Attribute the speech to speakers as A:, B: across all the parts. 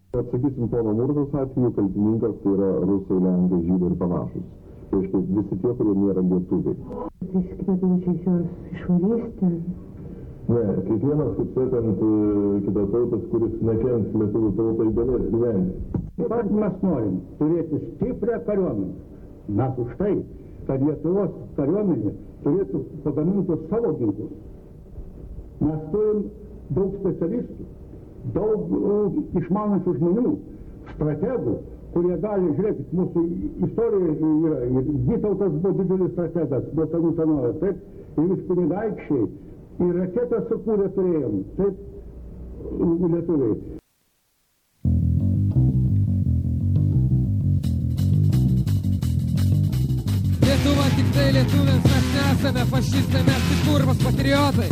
A: Atsakysim pono Murtos atveju, kaltininkas tai yra rusai, lenkai, žydai ir panašus. Tai reiškia visi tie, kurie nėra lietuviai.
B: Iškvepiančiais juos išvarysti.
A: Ne, kiekvienas, kaip sakant, kitatautas, kuris nekenks lietuvių tautai, galės gyventi.
C: Taip pat mes norim turėti stiprią kariuomenę. Mes už tai, kad Lietuvos kariuomenė turėtų pagaminti savo ginklus. Mes turim daug specialistų, daug išmanančių žmonių, strategų, kurie gali, žiūrėkit, mūsų istorijoje yra, ir Vytautas buvo didelis strategas, buvo senų senovės, taip, ir vis kunigaikščiai, ir raketą sukūrė turėjom, taip, lietuviai.
D: Lietuva tik tai lietuviams, mes nesame fašistai, mes tik kurvas patriotai.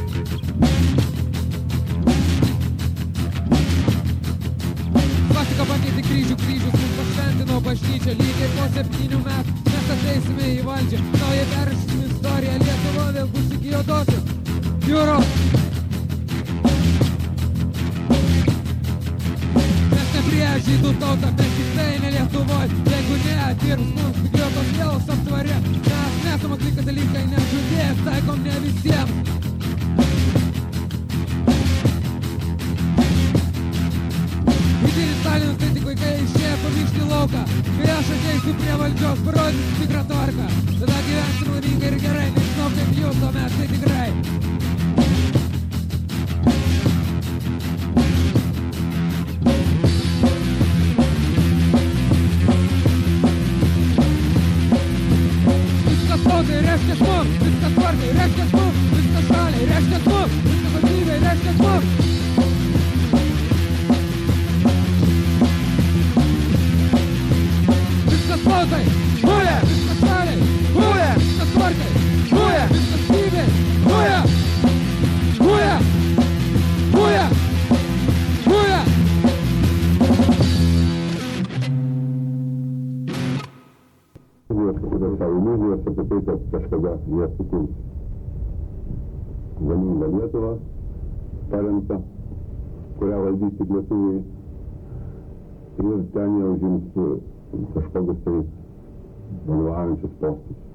D: Svastika pakeitė kryžius mums pašventino bažnyčią, lygiai po 7 metų mes ateisime į valdžią, naują perrašysime istoriją, Lietuva vėl bus iki juodosios jūros. Mes ne prieš žydų tautą, bet tik tai ne Lietuvoj, jeigu ne, dirbs mums pigliotos vėlos aptvarė, mes nesam akli katalikai, nes žudėjas taikom ne visiems. Stalinas tai tik vaikai išėjo pamiršti lauką, kai aš ateisiu prie valdžios, parodysiu tikrą tvarką. Tada gyvensim laimingai ir gerai, nežinau kaip jūs, o mes tai tikrai. Viskas tautai, reiškia mums, viskas tvarkai, reiškia mums, viskas šaliai, reiškia mums, viskas valstybei, reiškia mums. Tautai, huja, viskas šaliai, huja, viskas tvarkai, huja, viskas gyvė, huja, huja, huja, huja.
A: Kažkada savo iliuzijas apie tai, kad kažkada jie sukurs galingą Lietuvą, paremtą, kurią valdys tik lietuviai, ir ten jie užims kažkokius tai vadovaujančius postus.